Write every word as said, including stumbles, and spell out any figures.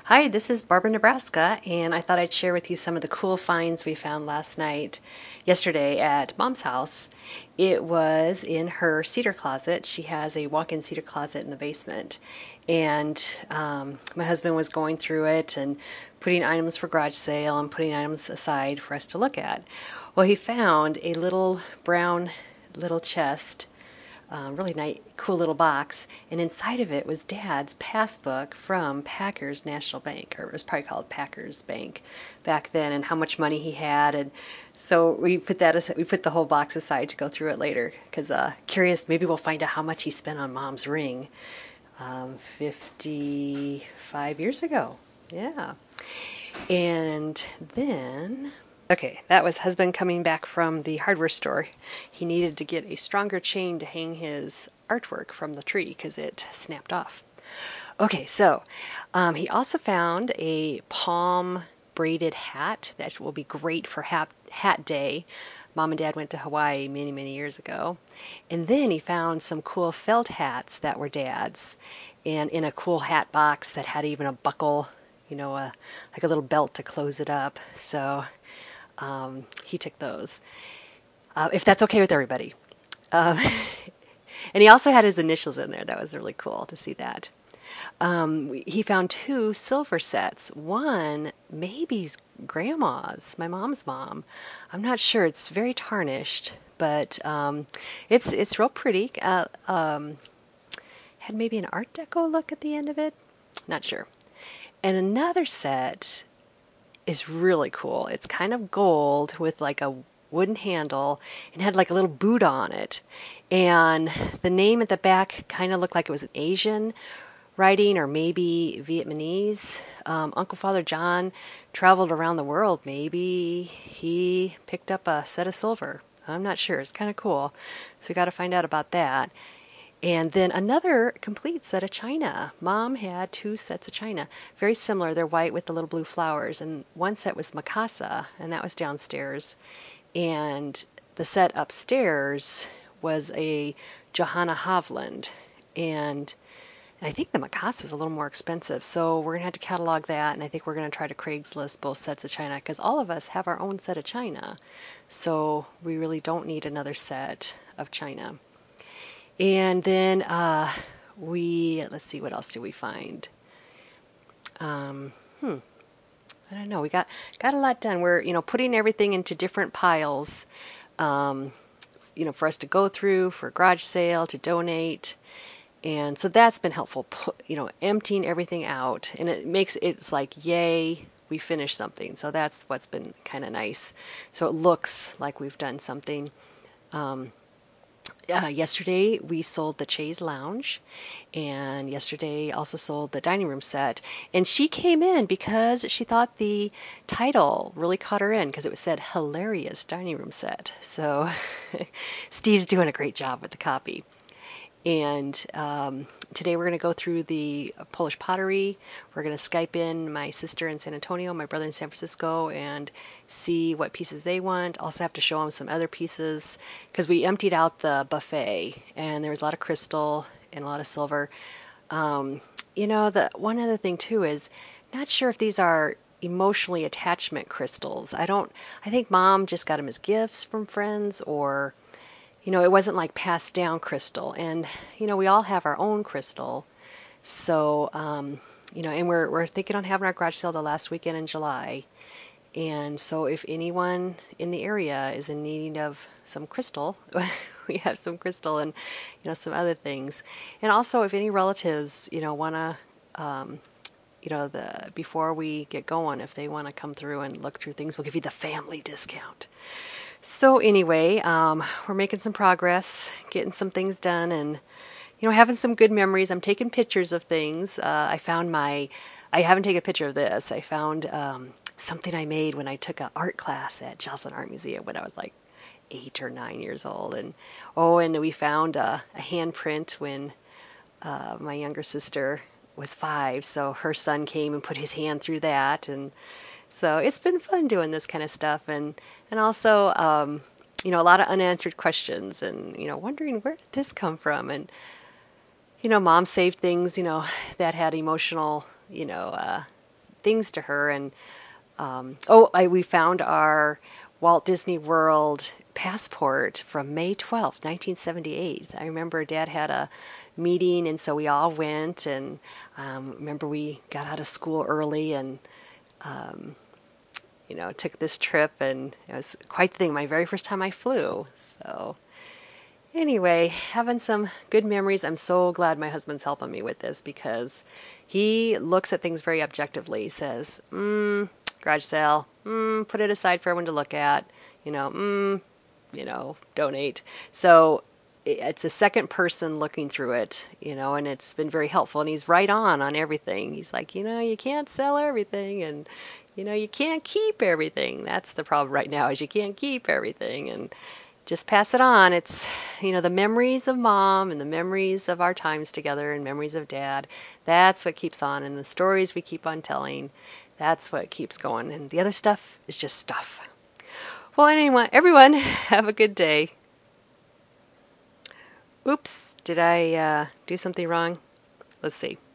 Hi, this is Barbara, Nebraska, and I thought I'd share with you some of the cool finds we found last night, yesterday at Mom's house. It was in her cedar closet. She has a walk-in cedar closet in the basement, and um, my husband was going through it and putting items for garage sale and putting items aside for us to look at. Well, he found a little brown little chest, um, really nice, cool little box, and inside of it was Dad's passbook from Packers National Bank, or it was probably called Packers Bank back then, and how much money he had. And so we put that aside, we put the whole box aside to go through it later, because uh, curious, maybe we'll find out how much he spent on Mom's ring um, fifty-five years ago. Yeah. And then, okay, that was husband coming back from the hardware store. He needed to get a stronger chain to hang his artwork from the tree because it snapped off. Okay, so um, he also found a palm braided hat that will be great for hat, hat day. Mom and Dad went to Hawaii many, many years ago. And then he found some cool felt hats that were Dad's, and in a cool hat box that had even a buckle, you know, a, like a little belt to close it up. So um, he took those, uh, if that's okay with everybody. Um, and he also had his initials in there. That was really cool to see that. Um, he found two silver sets. One, maybe grandma's, my mom's mom. I'm not sure. It's very tarnished, but um, it's it's real pretty. Uh, um, had maybe an Art Deco look at the end of it. Not sure. And another set is really cool. It's kind of gold with like a wooden handle and had like a little Buddha on it. And the name at the back kind of looked like it was an Asian writing or maybe Vietnamese. Um, Uncle Father John traveled around the world. Maybe he picked up a set of silver. I'm not sure. It's kind of cool. So we got to find out about that. And then another complete set of china. Mom had two sets of china, very similar. They're white with the little blue flowers. And one set was Mikasa, and that was downstairs. And the set upstairs was a Johanna Hovland. And I think the Mikasa is a little more expensive. So we're going to have to catalog that. And I think we're going to try to Craigslist both sets of china because all of us have our own set of china. So we really don't need another set of china. And then uh, we, let's see, what else did we find? Um, hmm, I don't know. We got, got a lot done. We're, you know, putting everything into different piles, um, you know, for us to go through, for a garage sale, to donate. And so that's been helpful, you know, emptying everything out. And it makes, it's like, yay, we finished something. So that's what's been kind of nice. So it looks like we've done something. Um, Uh, yesterday we sold the Chaise Lounge, and yesterday also sold the dining room set. And she came in because she thought the title really caught her in because it was said hilarious dining room set. So Steve's doing a great job with the copy. And um, today we're going to go through the Polish pottery. We're going to Skype in my sister in San Antonio, my brother in San Francisco, and see what pieces they want. Also have to show them some other pieces because we emptied out the buffet and there was a lot of crystal and a lot of silver. Um, you know, the one other thing too is not sure if these are emotionally attachment crystals. I don't. I think Mom just got them as gifts from friends or. You know, it wasn't like passed down crystal. And, you know, we all have our own crystal. So, um, you know, and we're, we're thinking on having our garage sale the last weekend in July. And so if anyone in the area is in need of some crystal, we have some crystal and, you know, some other things. And also if any relatives, you know, want to, um, you know, the before we get going, if they want to come through and look through things, we'll give you the family discount. So anyway, um, we're making some progress, getting some things done, and you know, having some good memories. I'm taking pictures of things. Uh, I found my, I haven't taken a picture of this. I found um, something I made when I took an art class at Joslyn Art Museum when I was like eight or nine years old, and oh, and we found a, a handprint when uh, my younger sister was five. So her son came and put his hand through that, and so it's been fun doing this kind of stuff, and and also, um, you know, a lot of unanswered questions, and you know, wondering where did this come from, and you know, Mom saved things, you know, that had emotional, you know, uh, things to her. And um, oh, I, we found our Walt Disney World passport from May twelfth, nineteen seventy-eight. I remember Dad had a meeting, and so we all went. And um, remember we got out of school early and um, you know, took this trip, and it was quite the thing. My very first time I flew. So anyway, having some good memories. I'm so glad my husband's helping me with this because he looks at things very objectively. He says, mm, garage sale, mm, put it aside for everyone to look at, you know, mm, you know, donate. So it's a second person looking through it, you know, and it's been very helpful. And he's right on on everything. He's like, you know, you can't sell everything, and you know, you can't keep everything. That's the problem right now, is you can't keep everything, and just pass it on. It's, you know, the memories of Mom and the memories of our times together and memories of Dad. That's what keeps on, and the stories we keep on telling. That's what keeps going, and the other stuff is just stuff. Well, anyway, everyone, have a good day. Oops, did I uh, do something wrong? Let's see.